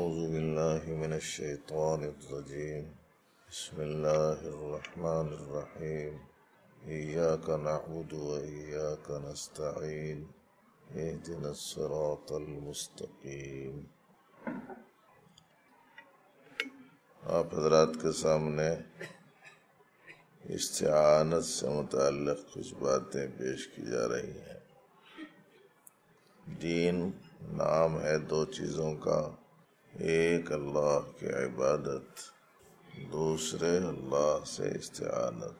أعوذ بالله من الشيطان الرجيم بسم الله الرحمن الرحيم إياك نعبد وإياك نستعين اهدنا الصراط المستقيم۔ آپ حضرات کے سامنے استعانت سے متعلق کچھ باتیں پیش کی جا رہی ہیں۔ دین نام ہے دو چیزوں کا، ایک اللہ کی عبادت، دوسرے اللہ سے استعانت۔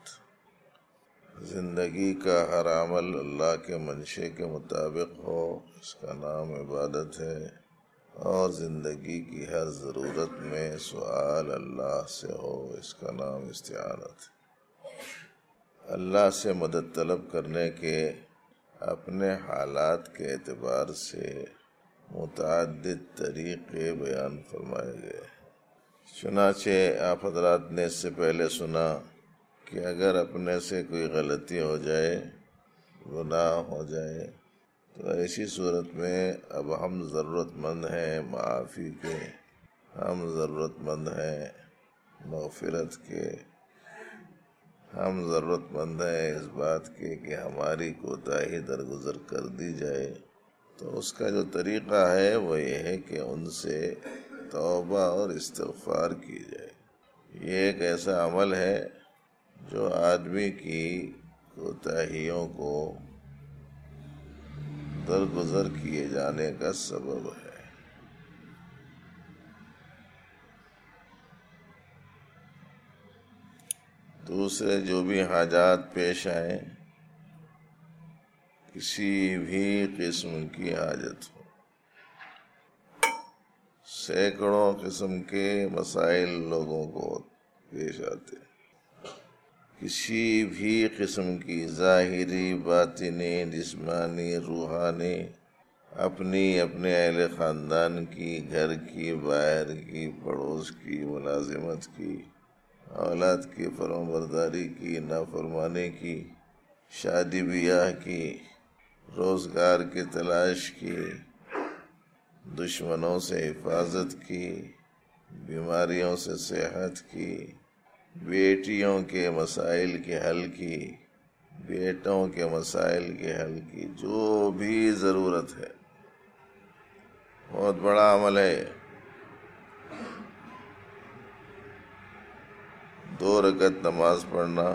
زندگی کا ہر عمل اللہ کے منشے کے مطابق ہو، اس کا نام عبادت ہے، اور زندگی کی ہر ضرورت میں سوال اللہ سے ہو، اس کا نام استعانت ہے۔ اللہ سے مدد طلب کرنے کے اپنے حالات کے اعتبار سے متعدد طریقے بیان فرمائے گئے ہیں۔ چنانچہ آپ حضرات نے اس سے پہلے سنا کہ اگر اپنے سے کوئی غلطی ہو جائے، گناہ ہو جائے، تو ایسی صورت میں اب ہم ضرورت مند ہیں معافی کے، ہم ضرورت مند ہیں مغفرت کے، ہم ضرورت مند ہیں اس بات کے کہ ہماری کوتاہی درگزر کر دی جائے۔ تو اس کا جو طریقہ ہے وہ یہ ہے کہ ان سے توبہ اور استغفار کی جائے۔ یہ ایک ایسا عمل ہے جو آدمی کی کوتاہیوں کو درگزر کیے جانے کا سبب ہے۔ دوسرے جو بھی حاجات پیش آئیں، کسی بھی قسم کی حاجت ہو، سینکڑوں قسم کے مسائل لوگوں کو پیش آتے، کسی بھی قسم کی ظاہری، باطنی، جسمانی، روحانی، اپنے اہل خاندان کی، گھر کی، باہر کی، پڑوس کی، ملازمت کی، اولاد کی فرمانبرداری کی، نافرمانی کی، شادی بیاہ کی، روزگار کی تلاش کی، دشمنوں سے حفاظت کی، بیماریوں سے صحت کی، بیٹیوں کے مسائل کے حل کی، بیٹوں کے مسائل کے حل کی، جو بھی ضرورت ہے، بہت بڑا عمل ہے۔ 2 رکعت نماز پڑھنا،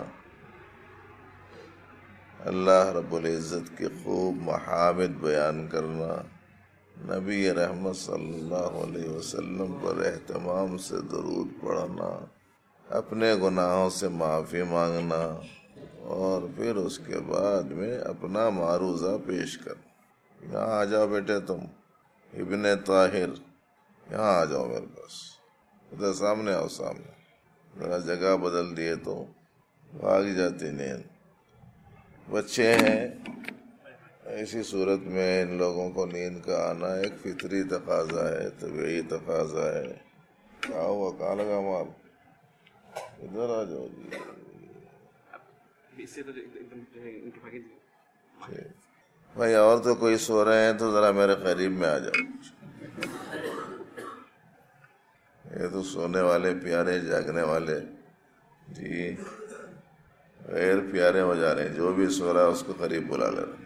اللہ رب العزت کے خوب محامد بیان کرنا، نبی رحمت صلی اللہ علیہ وسلم پر اہتمام سے درود پڑھنا، اپنے گناہوں سے معافی مانگنا، اور پھر اس کے بعد میں اپنا معروضہ پیش کرنا۔ یہاں آ جاؤ بیٹے، تم ابن طاہر، یہاں آ جاؤ میرے پاس، ادھر سامنے آؤ، سامنے۔ ذرا جگہ بدل دیے تو بھاگ جاتی نیند۔ بچے ہیں، ایسی صورت میں ان لوگوں کو نیند کا آنا ایک فطری تقاضا ہے، طبعی تقاضا ہے۔ کہا ہوا، کہاں لگا مال؟ ادھر آ جاؤ جی۔ بھائی اور تو کوئی سو رہے ہیں تو ذرا میرے قریب میں آ جاؤ۔ یہ تو سونے والے پیارے، جاگنے والے جی غیر پیارے ہو جا رہے ہیں۔ جو بھی سو رہا ہے اس کو قریب بلا لے رہے ہیں۔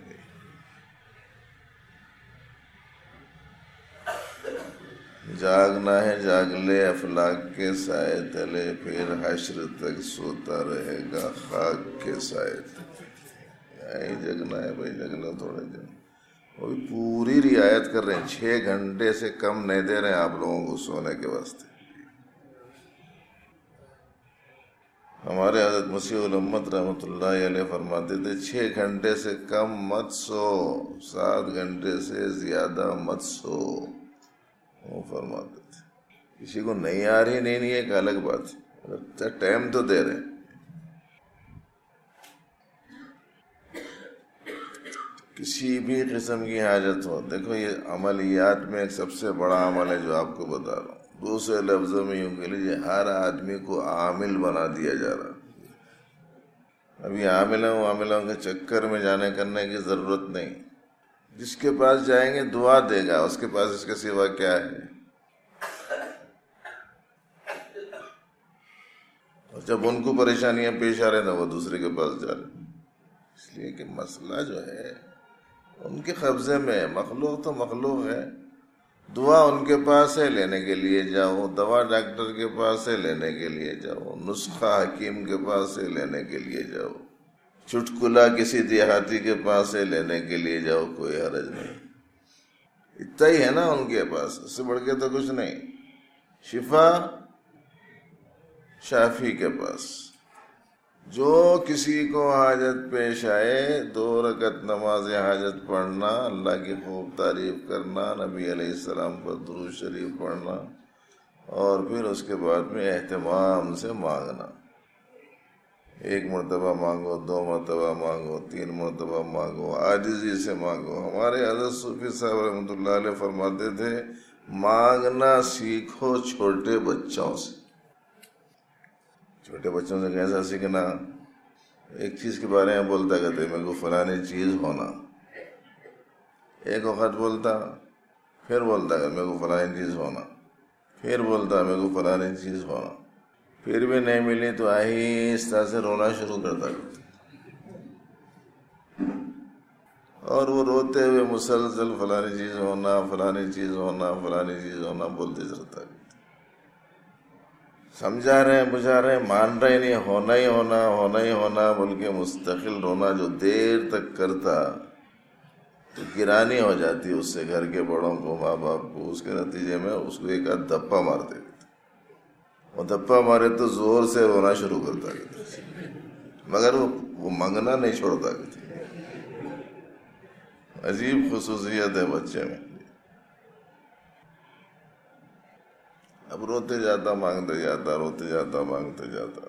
جاگنا ہے جاگ لے افلاک کے سائے تلے، پھر حشر تک سوتا رہے گا خاک کے سائے تلے۔ یہی جگنا ہے بھائی، جگنا تھوڑے دن۔ وہ بھی پوری رعایت کر رہے ہیں، 6 گھنٹے سے کم نہیں دے رہے ہیں آپ لوگوں کو سونے کے واسطے۔ ہمارے حضرت مسیح الامت رحمۃ اللہ علیہ فرماتے تھے 6 گھنٹے سے کم مت سو، 7 گھنٹے سے زیادہ مت سو، وہ فرماتے تھے۔ کسی کو نہیں آ رہی نہیں ایک الگ بات ہے، ٹائم تو دے رہے۔ کسی بھی قسم کی حاجت ہو، دیکھو یہ عملیات میں ایک سب سے بڑا عمل ہے جو آپ کو بتا رہا ہوں۔ دوسرے لفظوں میں یوں کہہ لیجیے، ہر آدمی کو عامل بنا دیا جا رہا۔ ابھی عاملوں کے چکر میں جانے کرنے کی ضرورت نہیں۔ جس کے پاس جائیں گے دعا دے گا، اس کے پاس اس کے سوا کیا ہے؟ اور جب ان کو پریشانیاں پیش آ رہے نا وہ دوسرے کے پاس جا رہے، اس لیے کہ مسئلہ جو ہے ان کے قبضے میں ہے۔ مخلوق تو مخلوق ہے، دعا ان کے پاس ہے لینے کے لیے جاؤ، دوا ڈاکٹر کے پاس ہے لینے کے لیے جاؤ، نسخہ حکیم کے پاس ہے لینے کے لیے جاؤ، چٹکلا کسی دیہاتی کے پاس ہے لینے کے لیے جاؤ، کوئی حرج نہیں۔ اتنا ہی ہے نا ان کے پاس، اس سے بڑھ کے تو کچھ نہیں۔ شفا شافی کے پاس۔ جو کسی کو حاجت پیش آئے 2 رکعت نماز حاجت پڑھنا، اللہ کی خوب تعریف کرنا، نبی علیہ السلام پر درود شریف پڑھنا، اور پھر اس کے بعد میں اہتمام سے مانگنا۔ 1 مرتبہ مانگو، 2 مرتبہ مانگو، 3 مرتبہ مانگو، عاجزی سے مانگو۔ ہمارے حضرت صوفی صاحب رحمۃ اللہ علیہ فرماتے تھے مانگنا سیکھو چھوٹے بچوں سے۔ چھوٹے بچوں سے کیسا سیکھنا؟ ایک چیز کے بارے میں بولتا کہتے میرے کو فلانی چیز ہونا، ایک وقت بولتا، پھر بولتا کہ میرے کو فلانی چیز ہونا، پھر بولتا میرے کو فلانی چیز ہونا، پھر بھی نہیں ملی تو آہستہ سے رونا شروع کرتا، اور وہ روتے ہوئے مسلسل فلانی چیز ہونا، فلانی چیز ہونا، فلانی چیز ہونا بولتے رہتا۔ سمجھا رہے ہیں، بجھا رہے ہیں، مان رہے نہیں، ہونا ہی ہونا، ہونا ہی ہونا، بلکہ مستقل رونا جو دیر تک کرتا تو گرانی ہو جاتی اس سے گھر کے بڑوں کو، ماں باپ کو۔ اس کے نتیجے میں اس کو ایک آدھ دھپا مارتے، وہ دھپا مارے تو زور سے رونا شروع کرتا، مگر وہ منگنا نہیں چھوڑتا۔ عجیب خصوصیت ہے بچے میں۔ اب روتے جاتا، مانگتے جاتا، روتے جاتا، مانگتے جاتا۔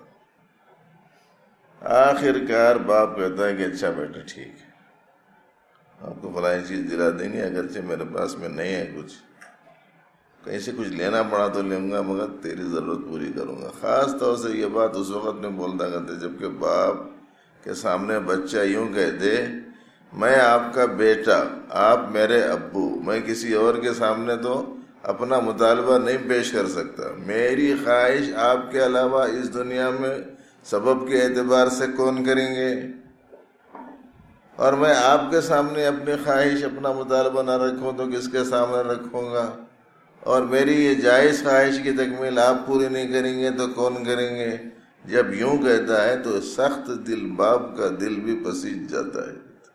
آخر کار باپ کہتا ہے کہ اچھا بیٹا ٹھیک ہے، آپ کو فلانی چیز دلا دیں گے، اگرچہ میرے پاس میں نہیں ہے کچھ، کہیں سے کچھ لینا پڑا تو لوں گا، مگر تیری ضرورت پوری کروں گا۔ خاص طور سے یہ بات اس وقت میں بولتا کرتے جبکہ باپ کے سامنے بچہ یوں کہتے میں آپ کا بیٹا، آپ میرے ابو، میں کسی اور کے سامنے تو اپنا مطالبہ نہیں پیش کر سکتا، میری خواہش آپ کے علاوہ اس دنیا میں سبب کے اعتبار سے کون کریں گے، اور میں آپ کے سامنے اپنی خواہش، اپنا مطالبہ نہ رکھوں تو کس کے سامنے رکھوں گا، اور میری یہ جائز خواہش کی تکمیل آپ پوری نہیں کریں گے تو کون کریں گے۔ جب یوں کہتا ہے تو سخت دل باپ کا دل بھی پسیج جاتا ہے۔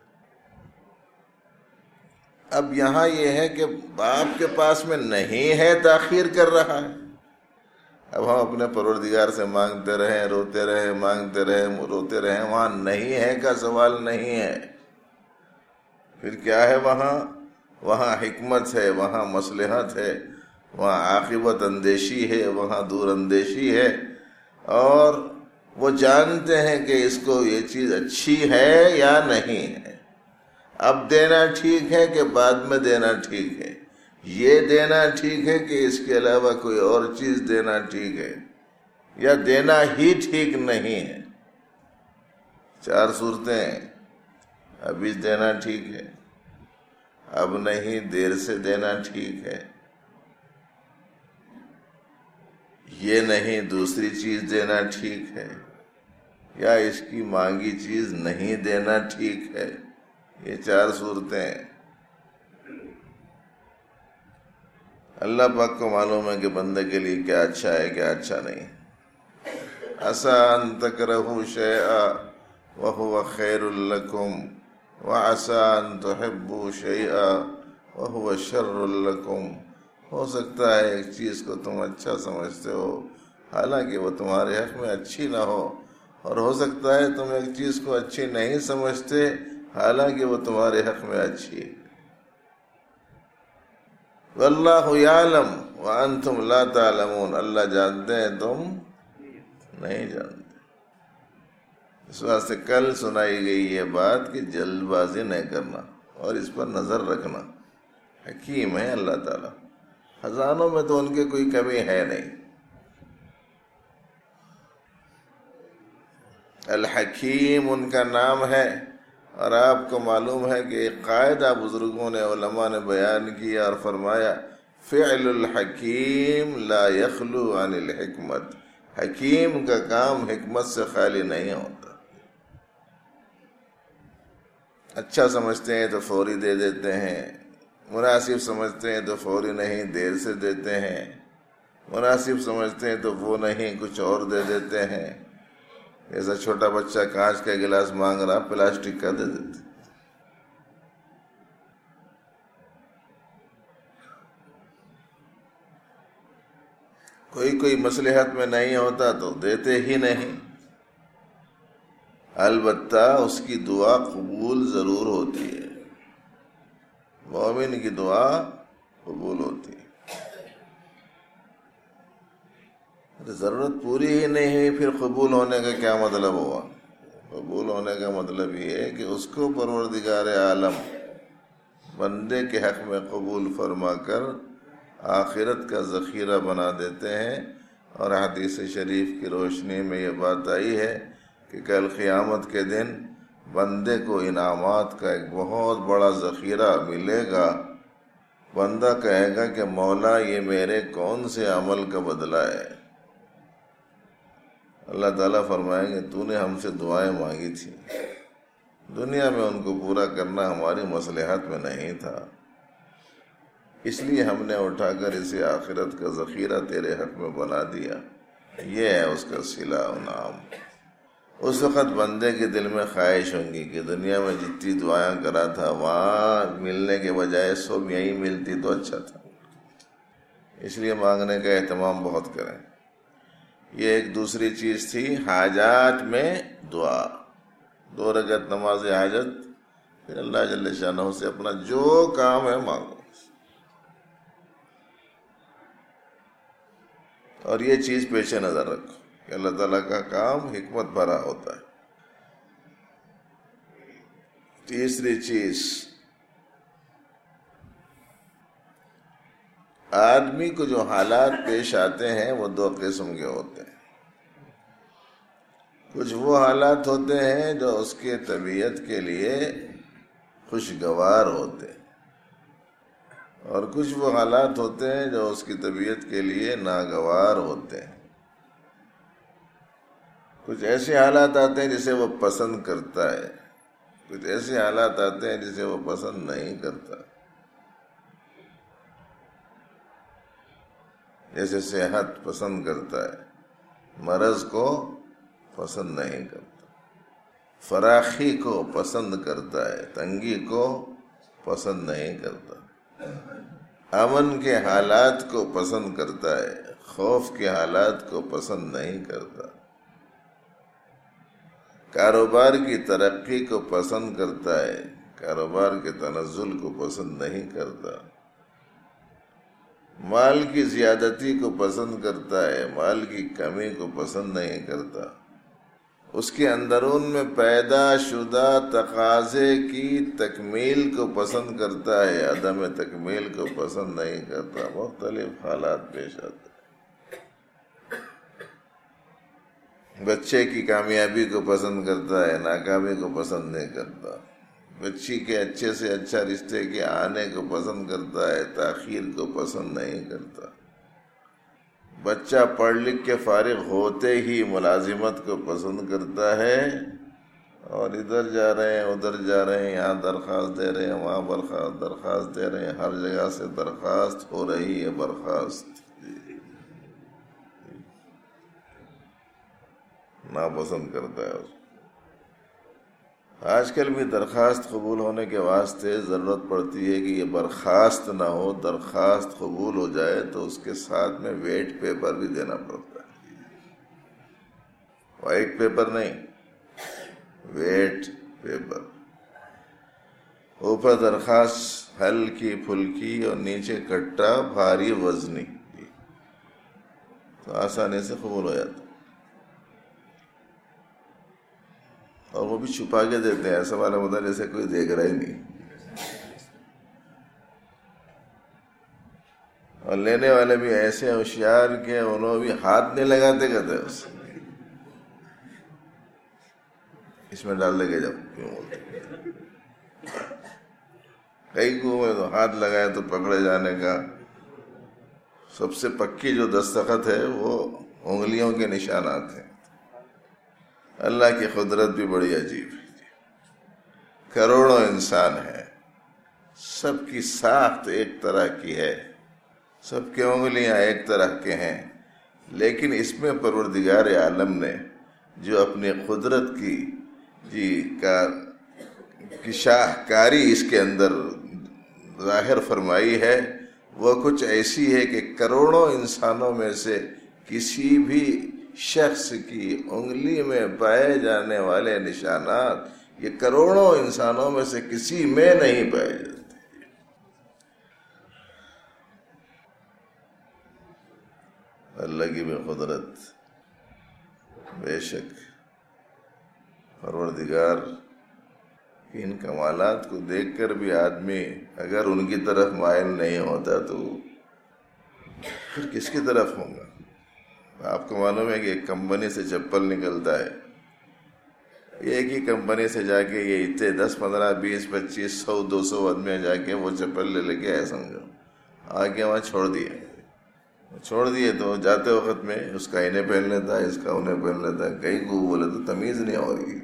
اب یہاں یہ ہے کہ باپ کے پاس میں نہیں ہے، تاخیر کر رہا ہے۔ اب ہم اپنے پروردگار سے مانگتے رہیں، روتے رہیں، مانگتے رہیں، روتے رہیں، وہاں نہیں ہے کا سوال نہیں ہے۔ پھر کیا ہے وہاں حکمت ہے، وہاں مصلحت ہے، وہاں عاقبت اندیشی ہے، وہاں دور اندیشی ہے، اور وہ جانتے ہیں کہ اس کو یہ چیز اچھی ہے یا نہیں ہے، اب دینا ٹھیک ہے کہ بعد میں دینا ٹھیک ہے، یہ دینا ٹھیک ہے کہ اس کے علاوہ کوئی اور چیز دینا ٹھیک ہے، یا دینا ہی ٹھیک نہیں ہے۔ 4 صورتیں ہیں، ابھی دینا ٹھیک ہے، اب نہیں دیر سے دینا ٹھیک ہے، یہ نہیں دوسری چیز دینا ٹھیک ہے، یا اس کی مانگی چیز نہیں دینا ٹھیک ہے۔ یہ 4 صورتیں ہیں۔ اللہ پاک کو معلوم ہے کہ بندے کے لیے کیا اچھا ہے، کیا اچھا نہیں۔ عسیٰ ان تکرہوا شیئا وہو خیر لکم وعسیٰ ان تحبوا شیئا وہو شر لکم۔ ہو سکتا ہے ایک چیز کو تم اچھا سمجھتے ہو حالانکہ وہ تمہارے حق میں اچھی نہ ہو، اور ہو سکتا ہے تم ایک چیز کو اچھی نہیں سمجھتے حالانکہ وہ تمہارے حق میں اچھی ہے۔ واللہ یعلم وانتم لا تعلمون، اللہ جانتے ہیں تم نہیں جانتے۔ اس واسطے کل سنائی گئی یہ بات کہ جلد بازی نہیں کرنا اور اس پر نظر رکھنا۔ حکیم ہے اللہ تعالیٰ، خزانوں میں تو ان کی کوئی کمی ہے نہیں۔ الحکیم ان کا نام ہے، اور آپ کو معلوم ہے کہ ایک قاعدہ بزرگوں نے، علماء نے بیان کیا اور فرمایا فعل الحکیم لا یخلو عن الحکمت، حکیم کا کام حکمت سے خالی نہیں ہوتا. اچھا سمجھتے ہیں تو فوری دے دیتے ہیں، مناسب سمجھتے ہیں تو فوری نہیں، دیر سے دیتے ہیں. مناسب سمجھتے ہیں تو وہ نہیں، کچھ اور دے دیتے ہیں. جیسا چھوٹا بچہ کانچ کا گلاس مانگ رہا، پلاسٹک کا دے دیتے. کوئی مصلحت میں نہیں ہوتا تو دیتے ہی نہیں. البتہ اس کی دعا قبول ضرور ہوتی ہے، مومن کی دعا قبول ہوتی ہے. ضرورت پوری ہی نہیں ہوئی، پھر قبول ہونے کا کیا مطلب ہوا؟ قبول ہونے کا مطلب یہ ہے کہ اس کو پروردگار عالم بندے کے حق میں قبول فرما کر آخرت کا ذخیرہ بنا دیتے ہیں. اور حدیث شریف کی روشنی میں یہ بات آئی ہے کہ کل قیامت کے دن بندے کو انعامات کا ایک بہت بڑا ذخیرہ ملے گا. بندہ کہے گا کہ مولا یہ میرے کون سے عمل کا بدلہ ہے؟ اللہ تعالیٰ فرمائیں گے تو نے ہم سے دعائیں مانگی تھی، دنیا میں ان کو پورا کرنا ہماری مصلحت میں نہیں تھا، اس لیے ہم نے اٹھا کر اسے آخرت کا ذخیرہ تیرے حق میں بنا دیا. یہ ہے اس کا صلہ و نام. اس وقت بندے کے دل میں خواہش ہوں گی کہ دنیا میں جتنی دعائیں کرا تھا وہاں ملنے کے بجائے سب یہیں ملتی تو اچھا تھا. اس لیے مانگنے کا اہتمام بہت کریں. یہ ایک دوسری چیز تھی حاجات میں دعا. 2 رکعت نماز حاجت، پھر اللہ جل شانہ سے اپنا جو کام ہے مانگو. اور یہ چیز پیش نظر رکھو کہ اللہ تعالیٰ کا کام حکمت بھرا ہوتا ہے. تیسری چیز، آدمی کو جو حالات پیش آتے ہیں وہ 2 قسم کے ہوتے ہیں. کچھ وہ حالات ہوتے ہیں جو اس کے طبیعت کے لیے خوشگوار ہوتے ہیں، اور کچھ وہ حالات ہوتے ہیں جو اس کی طبیعت کے لیے ناگوار ہوتے ہیں. کچھ ایسے حالات آتے ہیں جسے وہ پسند کرتا ہے، کچھ ایسے حالات آتے ہیں جسے وہ پسند نہیں کرتا. جیسے صحت پسند کرتا ہے، مرض کو پسند نہیں کرتا. فراخی کو پسند کرتا ہے، تنگی کو پسند نہیں کرتا. امن کے حالات کو پسند کرتا ہے، خوف کے حالات کو پسند نہیں کرتا. کاروبار کی ترقی کو پسند کرتا ہے، کاروبار کے تنزل کو پسند نہیں کرتا. مال کی زیادتی کو پسند کرتا ہے، مال کی کمی کو پسند نہیں کرتا. اس کے اندرون میں پیدا شدہ تقاضے کی تکمیل کو پسند کرتا ہے، عدم تکمیل کو پسند نہیں کرتا. مختلف حالات پیش آتے ہیں. بچے کی کامیابی کو پسند کرتا ہے، ناکامی کو پسند نہیں کرتا. بچی کے اچھے سے اچھا رشتے کے آنے کو پسند کرتا ہے، تاخیر کو پسند نہیں کرتا. بچہ پڑھ لکھ کے فارغ ہوتے ہی ملازمت کو پسند کرتا ہے، اور ادھر جا رہے ہیں ادھر جا رہے ہیں، یہاں درخواست دے رہے ہیں وہاں درخواست دے رہے ہیں، ہر جگہ سے درخواست ہو رہی ہے برخاست. ناپسند کرتا ہے اس. آج کل بھی درخواست قبول ہونے کے واسطے ضرورت پڑتی ہے کہ یہ برخاست نہ ہو، درخواست قبول ہو جائے تو اس کے ساتھ میں ویٹ پیپر بھی دینا پڑتا ہے. وائٹ پیپر نہیں، ویٹ پیپر. اوپر درخواست ہلکی پھلکی اور نیچے کٹا بھاری وزنی، تو آسانی سے قبول ہو جاتا. اور وہ بھی چھپا کے دیتے ہیں، ایسا والا ہوتا ہے جیسے کوئی دیکھ رہا ہی نہیں. اور لینے والے بھی ایسے ہوشیار کہ انہوں بھی ہاتھ نہیں لگاتے کہتے اس میں ڈال دے کے جب کیوں بولتے. کئی کو تو ہاتھ لگائے تو پکڑے جانے کا. سب سے پکی جو دستخط ہے وہ انگلیوں کے نشانات ہیں۔ اللہ کی قدرت بھی بڑی عجیب ہے، کروڑوں انسان ہیں، سب کی ساخت ایک طرح کی ہے، سب کی انگلیاں ایک طرح کے ہیں، لیکن اس میں پروردگار عالم نے جو اپنی قدرت کی شاہکاری اس کے اندر ظاہر فرمائی ہے، وہ کچھ ایسی ہے کہ کروڑوں انسانوں میں سے کسی بھی شخص کی انگلی میں پائے جانے والے نشانات یہ کروڑوں انسانوں میں سے کسی میں نہیں پائے جاتے۔ اللہ کی بھی قدرت، بے شک پروردگار کی ان کمالات کو دیکھ کر بھی آدمی اگر ان کی طرف مائل نہیں ہوتا تو پھر کس کی طرف ہوں گا؟ آپ کو معلوم ہے کہ ایک کمپنی سے چپل نکلتا ہے، ایک ہی کمپنی سے جا کے یہ اتنے 10 15 20 25 100 200 آدمی جا کے وہ چپل لے کے آئے، سمجھو آگے وہاں چھوڑ دیے تو جاتے وقت میں اس کا انہیں پہن لیتا ہے، اس کا انہیں پہن لیتا ہے، کہیں کو بولے تو تمیز نہیں ہو رہی،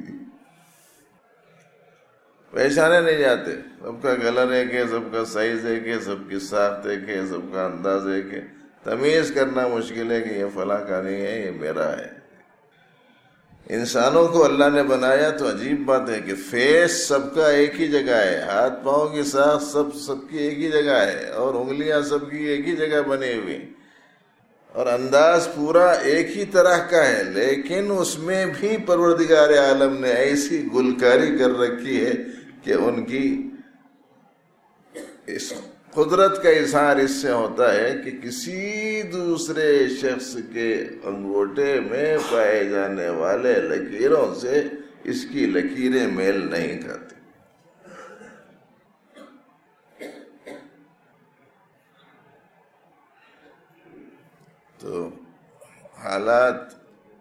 پہچانے نہیں جاتے، سب کا کلر ایک ہے، سب کا سائز ایک ہے، سب کی ساخت ایک ہے، سب کا انداز ایک ہے، تمیز کرنا مشکل ہے کہ یہ فلاں کا نہیں ہے، یہ میرا ہے۔ انسانوں کو اللہ نے بنایا تو عجیب بات ہے کہ فیس سب کا ایک ہی جگہ ہے، ہاتھ پاؤں کی ساخت سب کی ایک ہی جگہ ہے، اور انگلیاں سب کی ایک ہی جگہ بنی ہوئی، اور انداز پورا ایک ہی طرح کا ہے، لیکن اس میں بھی پروردگار عالم نے ایسی گلکاری کر رکھی ہے کہ ان کی اس قدرت کا اظہار اس سے ہوتا ہے کہ کسی دوسرے شخص کے انگوٹھے میں پائے جانے والے لکیروں سے اس کی لکیریں میل نہیں کھاتی۔ تو حالات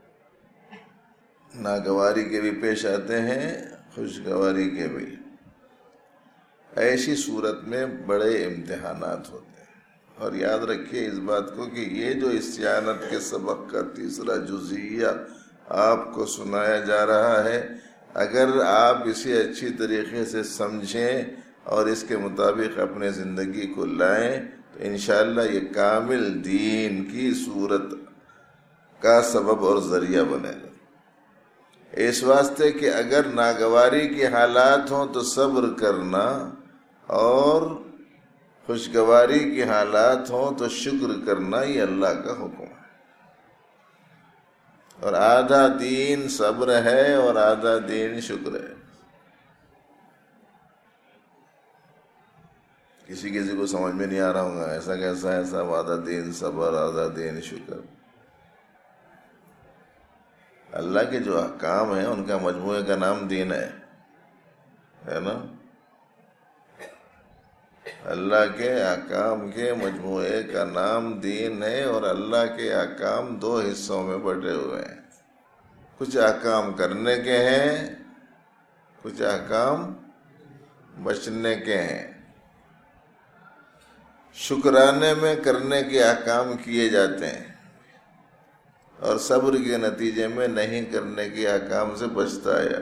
ناگواری کے بھی پیش آتے ہیں، خوشگواری کے بھی۔ ایسی صورت میں بڑے امتحانات ہوتے ہیں، اور یاد رکھیے اس بات کو کہ یہ جو استعانت کے سبق کا تیسرا جزیہ آپ کو سنایا جا رہا ہے، اگر آپ اسے اچھی طریقے سے سمجھیں اور اس کے مطابق اپنے زندگی کو لائیں تو انشاءاللہ یہ کامل دین کی صورت کا سبب اور ذریعہ بنے گا۔ اس واسطے کہ اگر ناگواری کے حالات ہوں تو صبر کرنا، اور خوشگواری کے حالات ہوں تو شکر کرنا، یہ اللہ کا حکم ہے۔ اور آدھا دین صبر ہے اور آدھا دین شکر ہے۔ کسی کو سمجھ میں نہیں آ رہا ہوگا ایسا کیسا ہے صاحب، آدھا دین صبر آدھا دین شکر۔ اللہ کے جو احکام ہیں ان کا مجموعے کا نام دین ہے نا؟ اللہ کے احکام کے مجموعے کا نام دین ہے، اور اللہ کے احکام 2 حصوں میں بٹے ہوئے ہیں، کچھ احکام کرنے کے ہیں، کچھ احکام بچنے کے ہیں۔ شکرانے میں کرنے کے احکام کیے جاتے ہیں، اور صبر کے نتیجے میں نہیں کرنے کے احکام سے بچتا ہے۔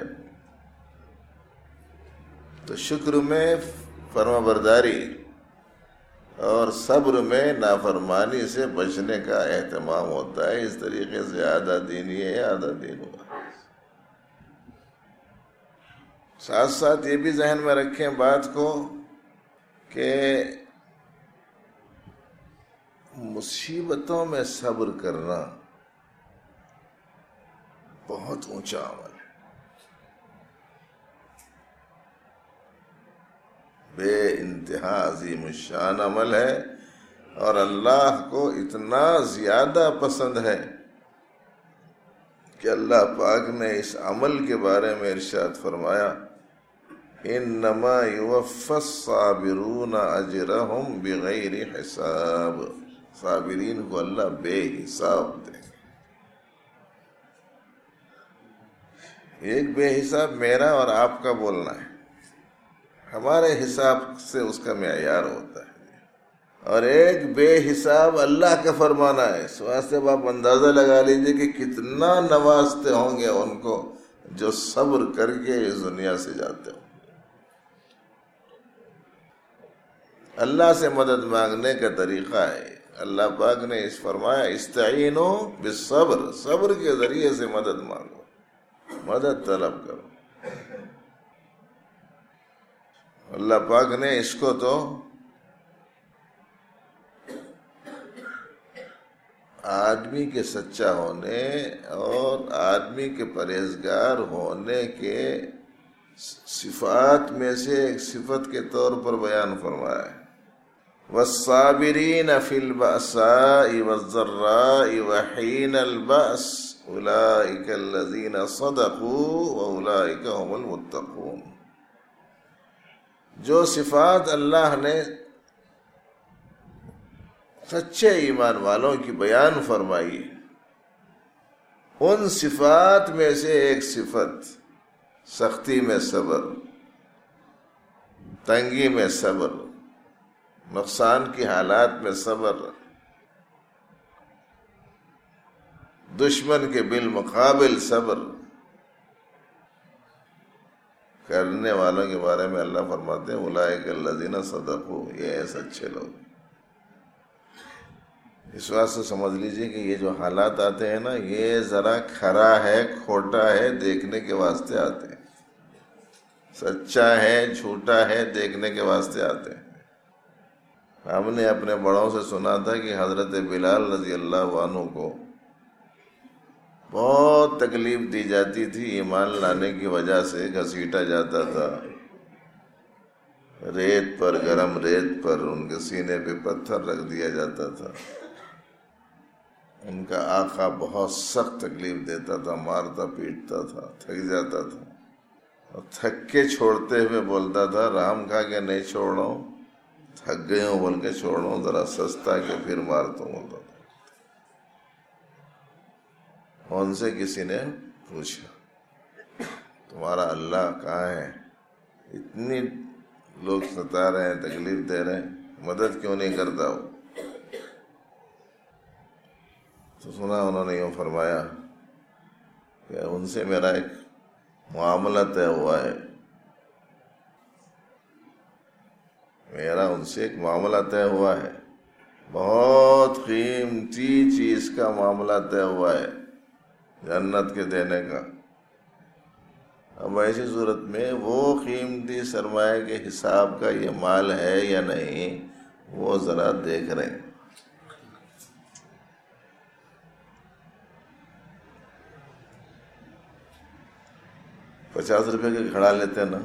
تو شکر میں فرما برداری اور صبر میں نافرمانی سے بچنے کا اہتمام ہوتا ہے۔ اس طریقے سے آدھا دین یہ ہے، آدھا دین ہوا۔ ساتھ ساتھ یہ بھی ذہن میں رکھیں بات کو کہ مصیبتوں میں صبر کرنا بہت اونچا عمل ہے، بے انتہا عظیم الشان عمل ہے، اور اللہ کو اتنا زیادہ پسند ہے کہ اللہ پاک نے اس عمل کے بارے میں ارشاد فرمایا، انما یوفی الصابرون اجرہم بغیر حساب۔ صابرین کو اللہ بے حساب دے۔ ایک بے حساب میرا اور آپ کا بولنا ہے، ہمارے حساب سے اس کا معیار ہوتا ہے، اور ایک بے حساب اللہ کا فرمانا ہے. اس واسطے آپ اندازہ لگا لیجئے کہ کتنا نوازتے ہوں گے ان کو جو صبر کر کے اس دنیا سے جاتے ہوں. اللہ سے مدد مانگنے کا طریقہ ہے. اللہ پاک نے اس فرمایا استعینوا بالصبر، صبر کے ذریعے سے مدد مانگو، مدد طلب کرو. اللہ پاک نے اس کو تو آدمی کے سچا ہونے اور آدمی کے پرہیزگار ہونے کے صفات میں سے ایک صفت کے طور پر بیان فرمایا ہے. والصابرین فی البأساء والضراء وحین البأس اولئک الذین صدقوا واولئک هم المتقون. جو صفات اللہ نے سچے ایمان والوں کی بیان فرمائی، ان صفات میں سے ایک صفت سختی میں صبر، تنگی میں صبر، نقصان کی حالات میں صبر، دشمن کے بالمقابل صبر کرنے والوں کے بارے میں اللہ فرماتے ہیں اولئک الذین صدقوا، یہ سچے لوگ. اس واسطے سمجھ لیجئے کہ یہ جو حالات آتے ہیں نا، یہ ذرا کھرا ہے کھوٹا ہے دیکھنے کے واسطے آتے ہیں، سچا ہے جھوٹا ہے دیکھنے کے واسطے آتے ہیں. ہم نے اپنے بڑوں سے سنا تھا کہ حضرت بلال رضی اللہ عنہ کو بہت تکلیف دی جاتی تھی، ایمان لانے کی وجہ سے گھسیٹا جاتا تھا، ریت پر، گرم ریت پر ان کے سینے پہ پتھر رکھ دیا جاتا تھا. ان کا آقا بہت سخت تکلیف دیتا تھا، مارتا پیٹتا تھا، تھک جاتا تھا، اور تھک کے چھوڑتے ہوئے بولتا تھا رحم کھا کے نہیں چھوڑ رہا ہوں، تھک گئے ہوں بول کے چھوڑ رہا ہوں، ذرا سستا کہ پھر مارتا ہوں بولتا تھا. ان سے کسی نے پوچھا تمہارا اللہ کہاں ہے؟ اتنی لوگ ستا رہے ہیں، تکلیف دے رہے ہیں، مدد کیوں نہیں کرتا ہو؟ تو سنا انہوں نے یوں فرمایا کہ ان سے میرا ایک معاملہ طے ہوا ہے، میرا ان سے ایک معاملہ طے ہوا ہے، بہت قیمتی چیز کا معاملہ طے ہوا ہے، جنت کے دینے کا. اب ایسی صورت میں وہ قیمتی سرمایہ کے حساب کا یہ مال ہے یا نہیں، وہ ذرا دیکھ رہے ہیں. ₹50 کا گھڑا لیتے ہیں نا،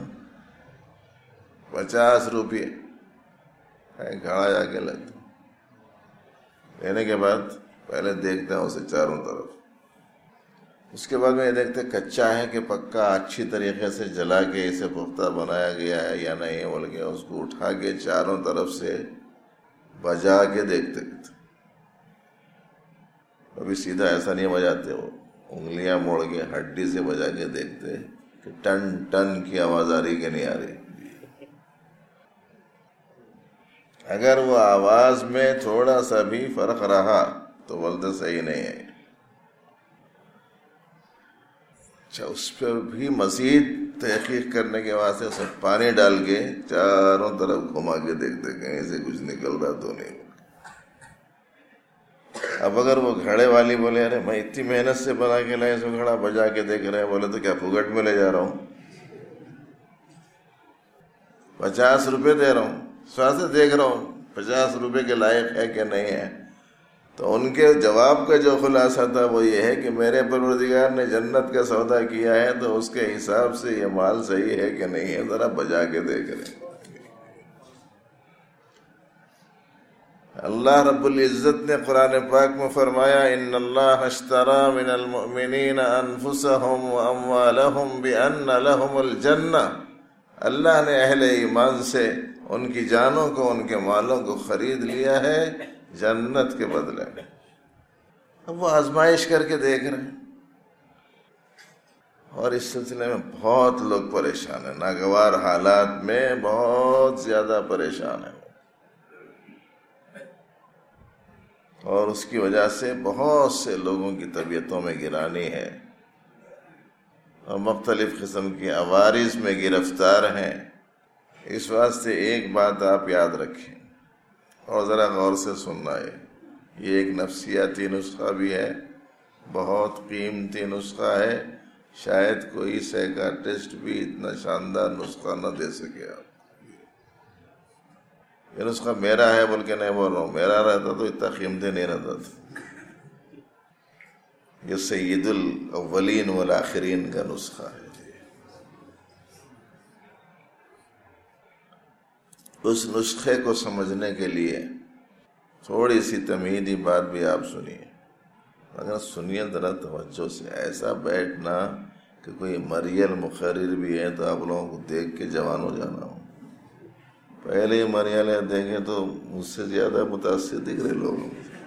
50 روپے گھڑا جا کے لیتے، لینے کے بعد پہلے دیکھتے ہیں اسے چاروں طرف، اس کے بعد میں یہ دیکھتے کچا ہے کہ پکا، اچھی طریقے سے جلا کے اسے پختہ بنایا گیا ہے یا نہیں، بول کے اس کو اٹھا کے چاروں طرف سے بجا کے دیکھتے. ابھی سیدھا ایسا نہیں بجاتے، وہ انگلیاں موڑ کے ہڈی سے بجا کے دیکھتے کہ ٹن ٹن کی آواز آ رہی کہ نہیں آ رہی. اگر وہ آواز میں تھوڑا سا بھی فرق رہا تو بولتے صحیح نہیں ہے. اچھا، اس پہ بھی مزید تحقیق کرنے کے واسطے اس میں پانی ڈال کے چاروں طرف گھما کے دیکھتے کہیں سے کچھ نکل رہا تو نہیں. اب اگر وہ گھڑے والی بولے ارے میں اتنی محنت سے بنا کے لائے اس گھڑا بجا کے دیکھ رہے ہیں، بولے تو کیا پھوگٹ میں لے جا رہا ہوں، 50 روپے دے رہا ہوں، سواسے دیکھ رہا ہوں 50 روپے کے لائق ہے کہ نہیں ہے. تو ان کے جواب کا جو خلاصہ تھا وہ یہ ہے کہ میرے پروردگار نے جنت کا سودا کیا ہے تو اس کے حساب سے یہ مال صحیح ہے کہ نہیں ہے، ذرا بجا کے دیکھ رہے. اللہ رب العزت نے قرآن پاک میں فرمایا ان اللہ اشترى من المؤمنین انفسهم واموالهم بان لهم الجنہ. اللہ نے اہل ایمان سے ان کی جانوں کو، ان کے مالوں کو خرید لیا ہے جنت کے بدلے میں. اب وہ آزمائش کر کے دیکھ رہے ہیں، اور اس سلسلے میں بہت لوگ پریشان ہیں، ناگوار حالات میں بہت زیادہ پریشان ہیں. اور اس کی وجہ سے بہت سے لوگوں کی طبیعتوں میں گرانی ہے اور مختلف قسم کے عوارض میں گرفتار ہیں۔ اس واسطے ایک بات آپ یاد رکھیں اور ذرا غور سے سننا ہے، یہ ایک نفسیاتی نسخہ بھی ہے، بہت قیمتی نسخہ ہے، شاید کوئی سائیکاٹرسٹ بھی اتنا شاندار نسخہ نہ دے سکے۔ آپ یہ نسخہ میرا ہے بول کے نہیں بول رہا ہوں، میرا رہتا تو اتنا قیمتی نہیں رہتا تھا، یہ سید الاولین والآخرین کا نسخہ ہے۔ اس نسخے کو سمجھنے کے لیے تھوڑی سی تمہیدی بات بھی آپ سنیے، اگر سنیے ذرا توجہ سے، ایسا بیٹھنا کہ کوئی مریل مقرر بھی ہے تو آپ لوگوں کو دیکھ کے جوان ہو جانا ہو۔ پہلے مریلیں دیکھیں تو مجھ سے زیادہ متاثر دکھ رہے لوگ،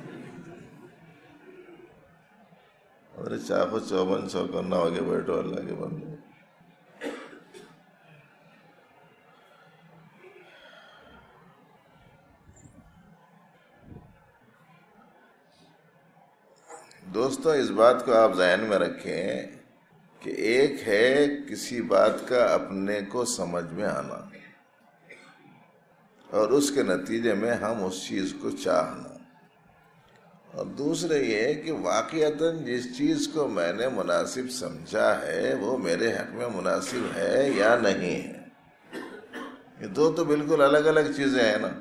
ارے چاقو چوبن چوکنا ہو کے بیٹھو اللہ کے بندے۔ دوستو اس بات کو آپ ذہن میں رکھیں کہ ایک ہے کسی بات کا اپنے کو سمجھ میں آنا اور اس کے نتیجے میں ہم اس چیز کو چاہنا، اور دوسرے یہ ہے کہ واقعتاً جس چیز کو میں نے مناسب سمجھا ہے وہ میرے حق میں مناسب ہے یا نہیں ہے۔ یہ دو تو بالکل الگ الگ چیزیں ہیں نا۔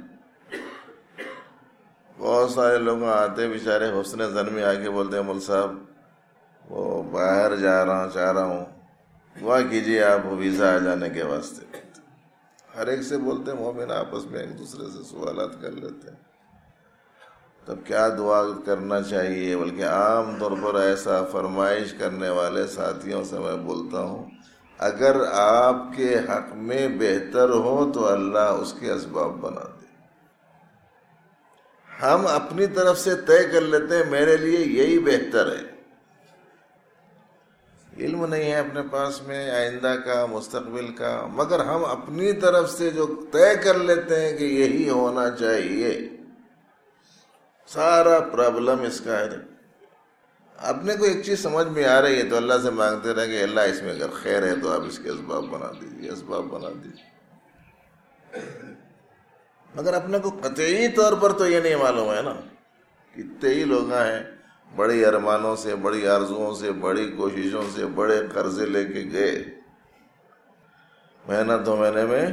بہت سارے لوگ آتے بیچارے حسن زن میں آ کے بولتے ہیں مول صاحب وہ باہر چاہ رہا ہوں، دعا کیجیے آپ ویزا آ جانے کے واسطے۔ ہر ایک سے بولتے ہیں، مومن آپس میں ایک دوسرے سے سوالات کر لیتے ہیں، تب کیا دعا کرنا چاہیے؟ بلکہ عام طور پر ایسا فرمائش کرنے والے ساتھیوں سے میں بولتا ہوں، اگر آپ کے حق میں بہتر ہو تو اللہ اس کے اسباب بنا دے۔ ہم اپنی طرف سے طے کر لیتے ہیں میرے لیے یہی بہتر ہے، علم نہیں ہے اپنے پاس میں آئندہ کا مستقبل کا، مگر ہم اپنی طرف سے جو طے کر لیتے ہیں کہ یہی ہونا چاہیے، سارا پرابلم اس کا ہے۔ اپنے کو ایک چیز سمجھ میں آ رہی ہے تو اللہ سے مانگتے رہے کہ اللہ اس میں اگر خیر ہے تو آپ اس کے اسباب بنا دیجیے، اسباب بنا دیجیے۔ مگر اپنے کو قطعی طور پر تو یہ نہیں معلوم ہے نا، کتنے ہی لوگ ہیں بڑی ارمانوں سے، بڑی آرزوؤں سے، بڑی کوششوں سے، بڑے قرضے لے کے گئے، مہینہ دو مہینے میں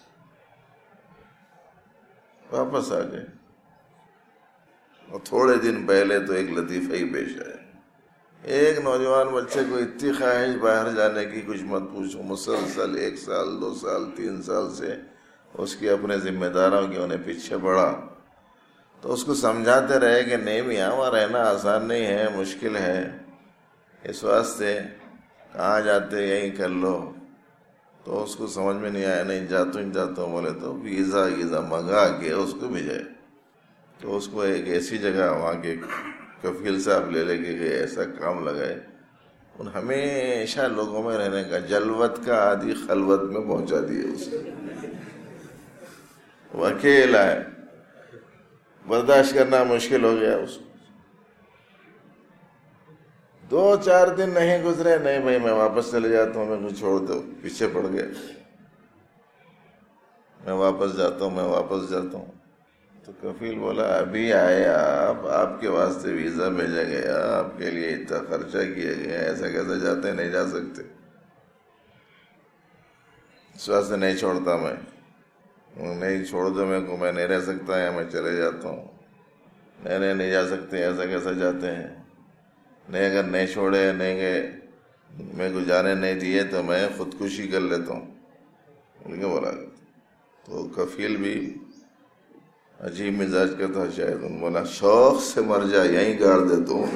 واپس آ گئے، اور تھوڑے دن پہلے تو ایک لطیفہ ہی پیش آیا۔ ایک نوجوان بچے کو اتنی خواہش باہر جانے کی کچھ مت پوچھو، مسلسل 1 سال 2 سال 3 سال سے اس کی اپنے ذمہ داروں کے انہیں پیچھے پڑا، تو اس کو سمجھاتے رہے کہ نہیں میاں وہاں رہنا آسان نہیں ہے، مشکل ہے، اس واسطے کہاں جاتے یہیں کر لو۔ تو اس کو سمجھ میں نہیں آیا، نہیں جاتا ہوں بولے تو ویزا منگا کے اس کو بھیجائے، تو اس کو ایک ایسی جگہ وہاں کے کفیل صاحب لے کے گئے، ایسا کام لگائے، ان ہمیشہ لوگوں میں رہنے کا جلوت کا عادی خلوت میں پہنچا دیے اسے، وہ اکیلا ہے، برداشت کرنا مشکل ہو گیا اس کو۔ 2-4 دن نہیں گزرے، نہیں بھائی میں واپس چلے جاتا ہوں، میں کو چھوڑ دو، پیچھے پڑ گئے، میں واپس جاتا ہوں۔ تو کفیل بولا ابھی آئے آپ کے واسطے ویزا بھیجا گیا، آپ کے لیے اتنا خرچہ کیا گیا، ایسا کیسے جاتے؟ نہیں جا سکتے، اس واسطے نہیں چھوڑتا، میں نہیں چھوڑ دو میرے کو، میں نہیں رہ سکتا یا میں چلے جاتا ہوں۔ نہیں جا سکتے، ایسا کیسا جاتے ہیں؟ نہیں اگر نہیں چھوڑے، نہیں گئے، میرے کو جانے نہیں دیے تو میں خودکشی کر لیتا ہوں بول کے بولا۔ تو کفیل بھی عجیب مزاج کا تھا شاید، انہوں نے بولا شوق سے مر جا، یہیں گاڑ دیتا ہوں۔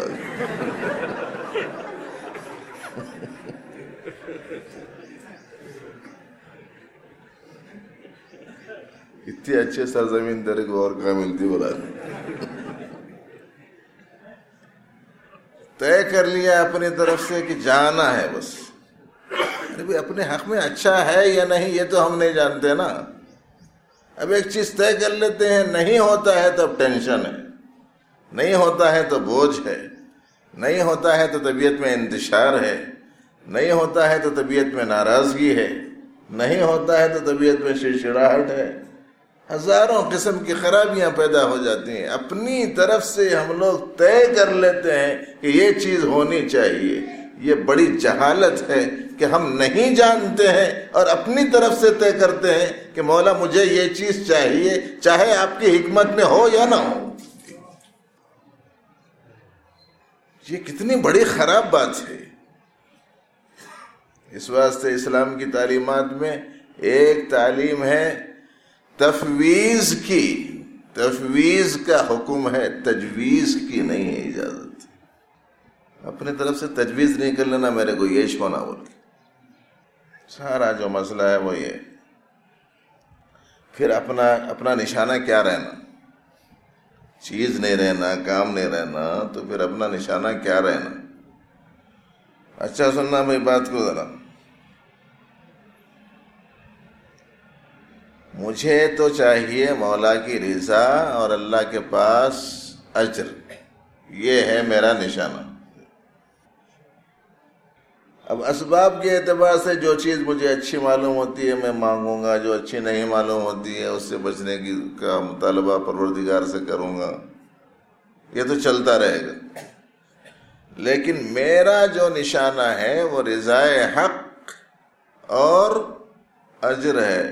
اتنی اچھے سرزمین تیرے کو اور کہاں ملتی بولا۔ طے کر لیا اپنی طرف سے کہ جانا ہے بس، ابھی اپنے حق میں اچھا ہے یا نہیں یہ تو ہم نہیں جانتے نا۔ اب ایک چیز طے کر لیتے ہیں، نہیں ہوتا ہے تب ٹینشن ہے، نہیں ہوتا ہے تو بوجھ ہے، نہیں ہوتا ہے تو طبیعت میں انتشار ہے، نہیں ہوتا ہے تو طبیعت میں ناراضگی ہے، نہیں ہوتا ہے تو طبیعت میں چڑچڑاہٹ ہے، ہزاروں قسم کی خرابیاں پیدا ہو جاتی ہیں۔ اپنی طرف سے ہم لوگ طے کر لیتے ہیں کہ یہ چیز ہونی چاہیے۔ یہ بڑی جہالت ہے کہ ہم نہیں جانتے ہیں اور اپنی طرف سے طے کرتے ہیں کہ مولا مجھے یہ چیز چاہیے، چاہے آپ کی حکمت میں ہو یا نہ ہو۔ یہ کتنی بڑی خراب بات ہے۔ اس واسطے اسلام کی تعلیمات میں ایک تعلیم ہے تفویض کی، تفویض کا حکم ہے، تجویز کی نہیں ہے اجازت۔ اپنے طرف سے تجویز نہیں کر لینا میرے کو یہ ہونا بول کے، سارا جو مسئلہ ہے وہ یہ۔ پھر اپنا نشانہ کیا رہنا، چیز نہیں رہنا، کام نہیں رہنا، تو پھر اپنا نشانہ کیا رہنا؟ اچھا سننا بھائی بات کو ذرا، مجھے تو چاہیے مولا کی رضا اور اللہ کے پاس اجر، یہ ہے میرا نشانہ۔ اب اسباب کے اعتبار سے جو چیز مجھے اچھی معلوم ہوتی ہے میں مانگوں گا، جو اچھی نہیں معلوم ہوتی ہے اس سے بچنے کا مطالبہ پروردگار سے کروں گا، یہ تو چلتا رہے گا۔ لیکن میرا جو نشانہ ہے وہ رضائے حق اور اجر ہے۔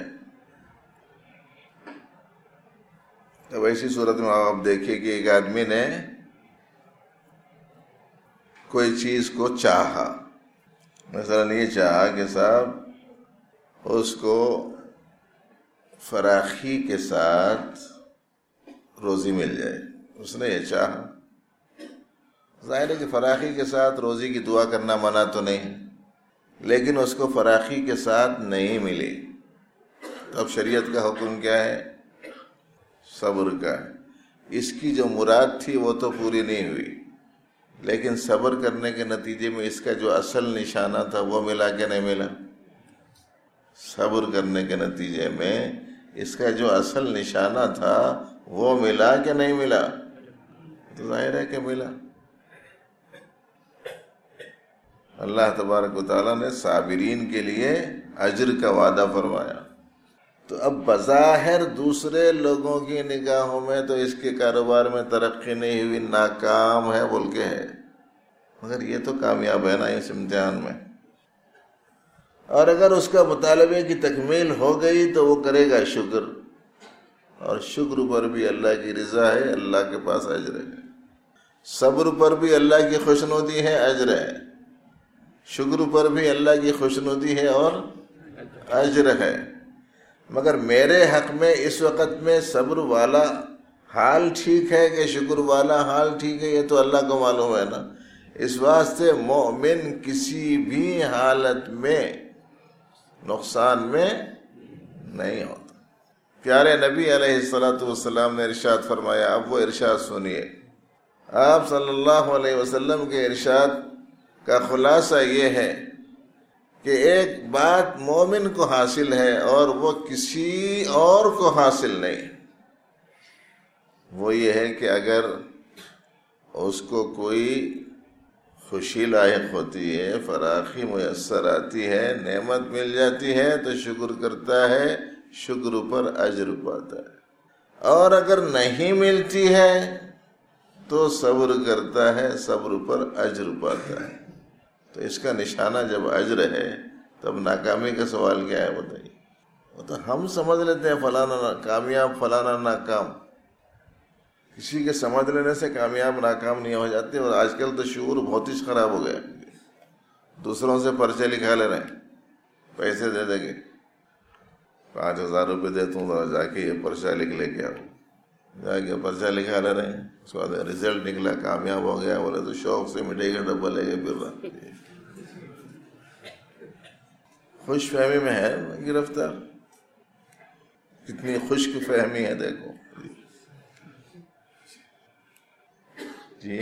اب ایسی صورت میں آپ دیکھیے کہ ایک آدمی نے کوئی چیز کو چاہا، مثلا یہ چاہا کہ صاحب اس کو فراخی کے ساتھ روزی مل جائے، اس نے یہ چاہا۔ ظاہر ہے کہ فراخی کے ساتھ روزی کی دعا کرنا منع تو نہیں، لیکن اس کو فراخی کے ساتھ نہیں ملی، تو اب شریعت کا حکم کیا ہے؟ صبر کا ہے۔ اس کی جو مراد تھی وہ تو پوری نہیں ہوئی، لیکن صبر کرنے کے نتیجے میں اس کا جو اصل نشانہ تھا وہ ملا کہ نہیں ملا؟ صبر کرنے کے نتیجے میں اس کا جو اصل نشانہ تھا وہ ملا کہ نہیں ملا؟ تو ظاہر ہے کہ ملا۔ اللہ تبارک و تعالیٰ نے صابرین کے لیے اجر کا وعدہ فرمایا۔ تو اب بظاہر دوسرے لوگوں کی نگاہوں میں تو اس کے کاروبار میں ترقی نہیں ہوئی، ناکام ہے بول کے ہے، مگر یہ تو کامیاب ہے نا اس امتحان میں۔ اور اگر اس کا مطالبے کی تکمیل ہو گئی تو وہ کرے گا شکر، اور شکر پر بھی اللہ کی رضا ہے، اللہ کے پاس اجر ہے۔ صبر پر بھی اللہ کی خوشنودی ہے، اجر ہے۔ شکر پر بھی اللہ کی خوشنودی ہے اور اجر ہے۔ مگر میرے حق میں اس وقت میں صبر والا حال ٹھیک ہے کہ شکر والا حال ٹھیک ہے، یہ تو اللہ کو معلوم ہے نا۔ اس واسطے مومن کسی بھی حالت میں نقصان میں نہیں ہوتا۔ پیارے نبی علیہ السلام نے ارشاد فرمایا، اب وہ ارشاد سنیے۔ آپ صلی اللہ علیہ وسلم کے ارشاد کا خلاصہ یہ ہے کہ ایک بات مومن کو حاصل ہے اور وہ کسی اور کو حاصل نہیں، وہ یہ ہے کہ اگر اس کو کوئی خوشی لاحق ہوتی ہے، فراخی میسر آتی ہے، نعمت مل جاتی ہے تو شکر کرتا ہے، شکر پر اجر پاتا ہے، اور اگر نہیں ملتی ہے تو صبر کرتا ہے، صبر پر اجر پاتا ہے۔ تو اس کا نشانہ جب اجر ہے تب ناکامی کا سوال کیا ہے بتائیے؟ وہ تو ہم سمجھ لیتے ہیں فلانا کامیاب فلانا ناکام، کسی کے سمجھ لینے سے کامیاب ناکام نہیں ہو جاتے۔ اور آج کل تو شعور بہت ہی خراب ہو گیا، دوسروں سے پرچے لکھا لے رہے ہیں، پیسے دے دیں گے، 5000 روپے دیتا ہوں ذرا جا کے یہ پرچہ لکھ لے کے آؤ، جا کے پرچہ لکھا لے رہے ہیں، اس کے بعد رزلٹ نکلا کامیاب ہو گیا، بولے تو شوق سے مٹھائی کا ڈبہ لے کے پھر رہا، خوش فہمی میں ہے گرفتار۔ کتنی خشک فہمی ہے دیکھو جی،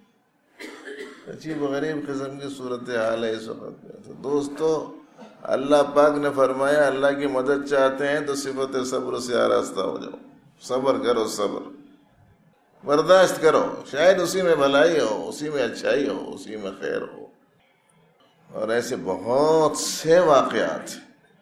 عجیب غریب قسم کی صورتحال ہے اس وقت میں۔ تو دوستو، اللہ پاک نے فرمایا اللہ کی مدد چاہتے ہیں تو صفت صبر سے آراستہ ہو جاؤ، صبر کرو صبر، برداشت کرو، شاید اسی میں بھلائی ہو، اسی میں اچھائی ہو، اسی میں خیر ہو۔ اور ایسے بہت سے واقعات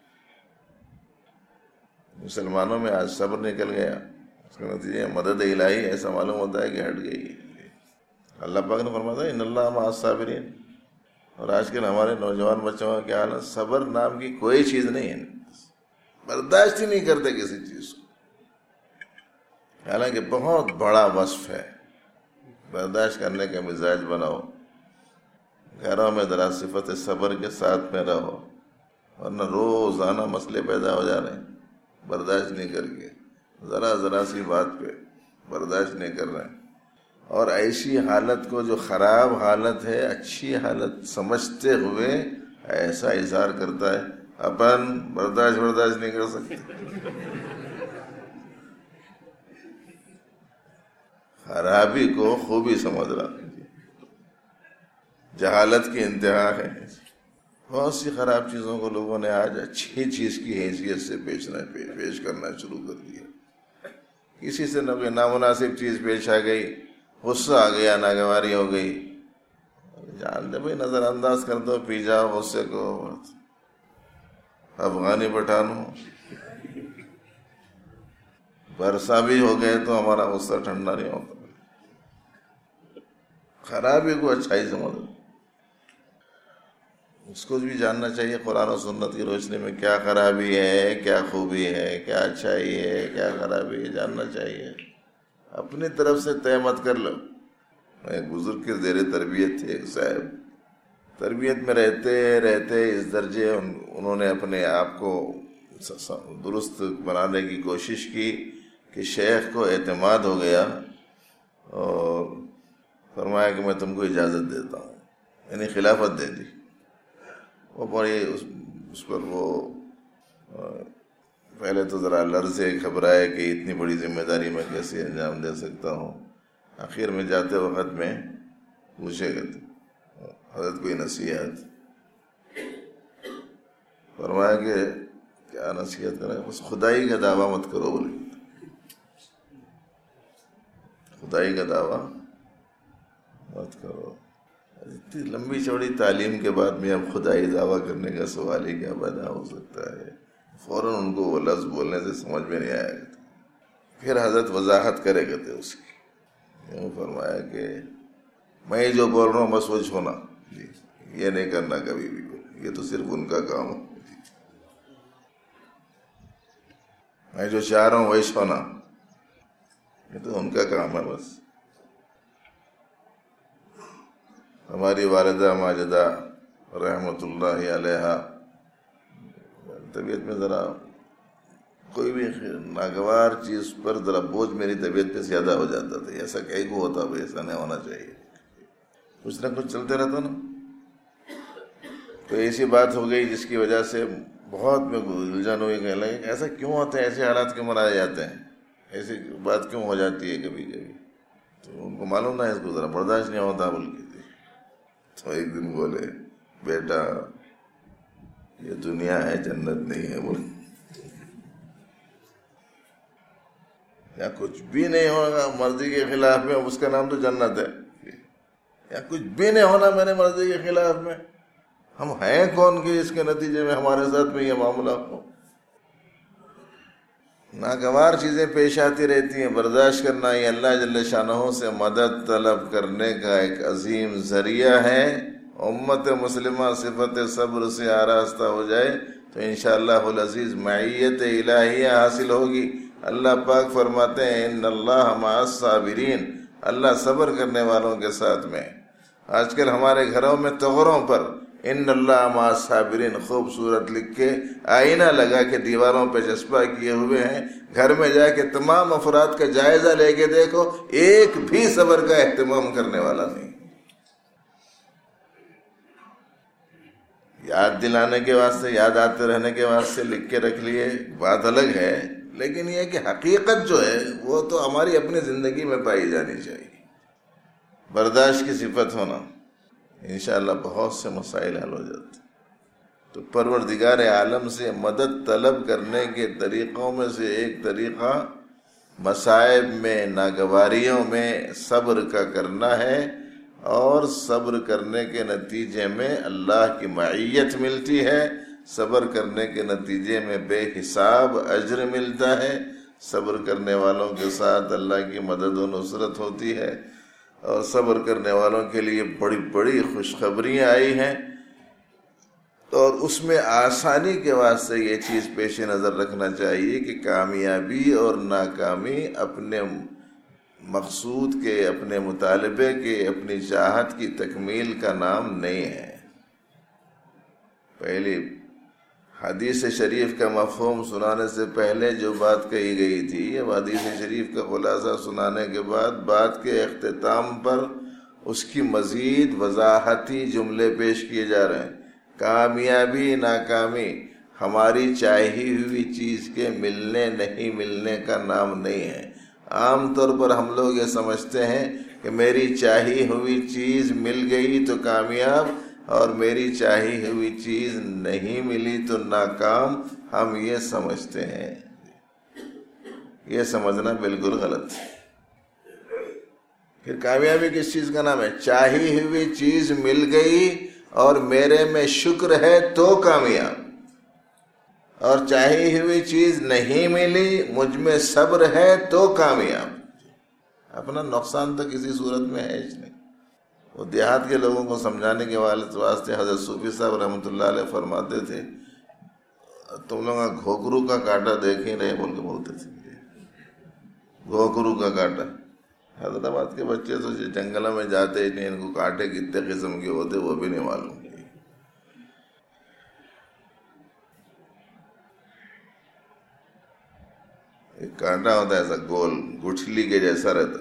مسلمانوں میں آج صبر نکل گیا، اس کے نتیجے مدد الہی ایسا معلوم ہوتا ہے کہ ہٹ گئی۔ اللہ پاک نے فرمایا تھا ان اللہ مع الصابرین، اور آج کل ہمارے نوجوان بچوں کا کیا حال ہے، صبر نام کی کوئی چیز نہیں ہے، برداشت ہی نہیں کرتے کسی چیز کو، حالانکہ بہت بڑا وصف ہے۔ برداشت کرنے کا مزاج بناؤ، گھروں میں ذرا صفت صبر کے ساتھ میں رہو، ورنہ روزانہ مسئلے پیدا ہو جا رہے ہیں برداشت نہیں کر کے، ذرا سی بات پہ برداشت نہیں کر رہے ہیں۔ اور ایسی حالت کو جو خراب حالت ہے اچھی حالت سمجھتے ہوئے ایسا اظہار کرتا ہے اپن برداشت نہیں کر سکتے۔ خرابی کو خوبی سمجھ رہا، جہالت کی انتہا ہے۔ بہت سی خراب چیزوں کو لوگوں نے آج اچھی چیز کی حیثیت سے پیش کرنا شروع کر دیا۔ کسی سے کوئی نامناسب چیز پیش آ گئی، غصہ آ گیا، ناگواری ہو گئی، جان دے بھائی نظر انداز کر دو، پی جاؤ غصے کو۔ افغانی پٹھانوں برسا بھی ہو گئے تو ہمارا غصہ ٹھنڈا نہیں ہوتا۔ خرابی کو اچھائی سمجھو، اس کو بھی جاننا چاہیے قرآن و سنت کی روشنی میں کیا خرابی ہے، کیا خوبی ہے، کیا اچھائی ہے، کیا خرابی ہے، جاننا چاہیے۔ اپنی طرف سے طے مت کر لو۔ ایک بزرگ کے زیر تربیت تھے، ایک صاحب تربیت میں رہتے اس درجے انہوں نے اپنے آپ کو درست بنانے کی کوشش کی کہ شیخ کو اعتماد ہو گیا اور فرمایا کہ میں تم کو اجازت دیتا ہوں، یعنی خلافت دے دی۔ وہ بڑی اس پر وہ پہلے تو ذرا لرزے، گھبرائے کہ اتنی بڑی ذمہ داری میں کیسے انجام دے سکتا ہوں۔ آخر میں جاتے وقت میں پوچھے گا حضرت کوئی نصیحت، فرمایا کہ کیا نصیحت کریں، بس خدائی کا دعویٰ مت کرو، بولے خدائی کا دعویٰ مت کرو۔ اتنی لمبی چوڑی تعلیم کے بعد میں اب خدائی دعویٰ کرنے کا سوال ہی کیا پیدا ہو سکتا ہے؟ فوراً ان کو وہ لفظ بولنے سے سمجھ میں نہیں آیا کرتا۔ پھر حضرت وضاحت کرے کرتے اس کی، یوں فرمایا کہ میں جو بول رہا ہوں بس وہ چھونا، یہ نہیں کرنا کبھی بھی، یہ تو صرف ان کا کام ہے، میں جو چاہ رہا ہوں وہی چھونا، یہ تو ان کا کام ہے بس۔ ہماری والدہ ماجدہ رحمۃ اللہ علیہا طبیعت میں ذرا کوئی بھی ناگوار چیز پر ذرا بوجھ میری طبیعت پہ زیادہ ہو جاتا تھا، ایسا کہیں کو ہوتا بھائی، ایسا نہیں ہونا چاہیے، کچھ نہ کچھ چلتے رہتا نا۔ تو ایسی بات ہو گئی جس کی وجہ سے بہت میں الجھن ہوئی، کہنے لگے کہ ایسا کیوں ہوتا ہے، ایسے حالات کیوں بنائے جاتے ہیں، ایسی بات کیوں ہو جاتی ہے کبھی کبھی۔ تو ان کو معلوم نہ، اس کو ذرا برداشت نہیں ہوتا بلکہ۔ تو ایک دن بولے بیٹا یہ دنیا ہے، جنت نہیں ہے، بولے یا کچھ بھی نہیں ہوگا مرضی کے خلاف میں، اس کا نام تو جنت ہے، یا کچھ بھی نہیں ہونا میرے مرضی کے خلاف میں، ہم ہیں کون کہ اس کے نتیجے میں ہمارے ساتھ میں یہ معاملہ ہو۔ ناگوار چیزیں پیش آتی رہتی ہیں، برداشت کرنا یہ اللہ جل شانہ سے مدد طلب کرنے کا ایک عظیم ذریعہ ہے۔ امت مسلمہ صفت صبر سے آراستہ ہو جائے تو انشاءاللہ العزیز معیت الہیہ حاصل ہوگی۔ اللہ پاک فرماتے ہیں ان اللہ مع الصابرین، اللہ صبر کرنے والوں کے ساتھ میں۔ آج کل ہمارے گھروں میں تغروں پر ان اللہ مع الصابرین خوبصورت لکھ کے آئینہ لگا کے دیواروں پہ چسپاں کیے ہوئے ہیں۔ گھر میں جا کے تمام افراد کا جائزہ لے کے دیکھو، ایک بھی صبر کا اہتمام کرنے والا نہیں۔ یاد دلانے کے واسطے، یاد آتے رہنے کے واسطے لکھ کے رکھ لیے، بات الگ ہے، لیکن یہ کہ حقیقت جو ہے وہ تو ہماری اپنی زندگی میں پائی جانی چاہیے۔ برداشت کی صفت ہونا، انشاءاللہ بہت سے مسائل حل ہو جاتے۔ تو پروردگار عالم سے مدد طلب کرنے کے طریقوں میں سے ایک طریقہ مصائب میں، ناگواریوں میں صبر کا کرنا ہے، اور صبر کرنے کے نتیجے میں اللہ کی معیت ملتی ہے، صبر کرنے کے نتیجے میں بے حساب اجر ملتا ہے، صبر کرنے والوں کے ساتھ اللہ کی مدد و نصرت ہوتی ہے، اور صبر کرنے والوں کے لیے بڑی بڑی خوشخبریاں آئی ہیں۔ اور اس میں آسانی کے واسطے یہ چیز پیش نظر رکھنا چاہیے کہ کامیابی اور ناکامی اپنے مقصود کے، اپنے مطالبے کے، اپنی چاہت کی تکمیل کا نام نہیں ہے۔ پہلی حدیث شریف کا مفہوم سنانے سے پہلے جو بات کہی گئی تھی، اب حدیث شریف کا خلاصہ سنانے کے بعد بات کے اختتام پر اس کی مزید وضاحتی جملے پیش کیے جا رہے ہیں۔ کامیابی ناکامی ہماری چاہی ہوئی چیز کے ملنے نہیں ملنے کا نام نہیں ہے۔ عام طور پر ہم لوگ یہ سمجھتے ہیں کہ میری چاہی ہوئی چیز مل گئی تو کامیاب، اور میری چاہی ہوئی چیز نہیں ملی تو ناکام، ہم یہ سمجھتے ہیں۔ یہ سمجھنا بالکل غلط ہے۔ پھر کامیابی کس چیز کا نام ہے؟ چاہی ہوئی چیز مل گئی اور میرے میں شکر ہے تو کامیاب، اور چاہی ہوئی چیز نہیں ملی، مجھ میں صبر ہے تو کامیاب۔ اپنا نقصان تو کسی صورت میں ہے ہی نہیں۔ وہ دیہات کے لوگوں کو سمجھانے کے واسطے حضرت صوفی صاحب رحمۃ اللہ علیہ فرماتے تھے، تم لوگ گھوکرو کا کانٹا دیکھ ہی رہے بول کے بولتے تھے، گھوکرو کا کانٹا۔ حیدرآباد کے بچے تو جنگلوں میں جاتے ہی نہیں، ان کو کانٹے کتنے قسم کے ہوتے وہ بھی نہیں معلوم۔ ایک کانٹا ہوتا ہے ایسا گول، گٹھلی کے جیسا رہتا،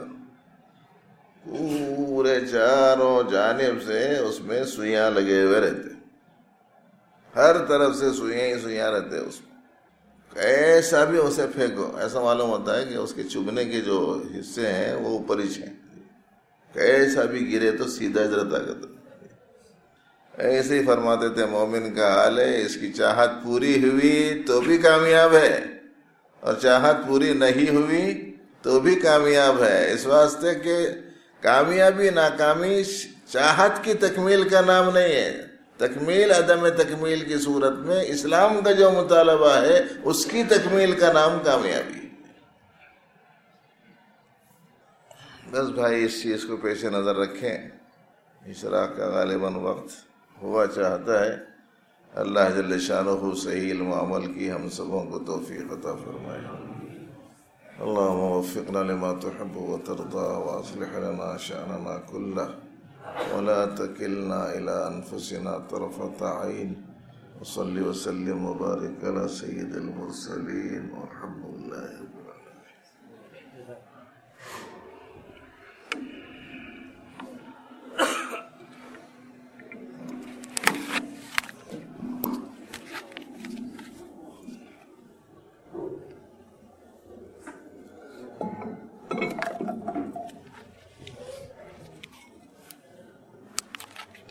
پورے چاروں جانب سے اس میں سوئیاں لگے ہوئے رہتے، ہر طرف سے سوئیاں ہی سوئیاں رہتے اس میں۔ ایسا بھی اسے پھینکو، ایسا معلوم ہوتا ہے کہ اس کے چبھنے کے جو حصے ہیں وہ اوپر ہی ہیں، ایسا بھی گرے تو سیدھا حضرت طاقت۔ ایسے ہی فرماتے تھے مومن کا حال ہے، اس کی چاہت پوری ہوئی تو بھی کامیاب ہے، اور چاہت پوری نہیں ہوئی تو بھی کامیاب ہے۔ اس واسطے کہ کامیابی ناکامی چاہت کی تکمیل کا نام نہیں ہے۔ تکمیل عدم تکمیل کی صورت میں اسلام کا جو مطالبہ ہے اس کی تکمیل کا نام کامیابی۔ بس بھائی اس چیز کو پیش نظر رکھیں۔ اشراق کا غالباً وقت ہوا چاہتا ہے۔ اللہ جل شانہ صحیح علم و عمل کی ہم سبوں کو توفیق عطا فرمائے۔ اللہم وفقنا لما تحب وترضى واصلح لنا شأننا كله ولا تكلنا إلى أنفسنا طرفة عين وصل وسلم وبارك على سيد المرسلين والحمد لله رب العالمين۔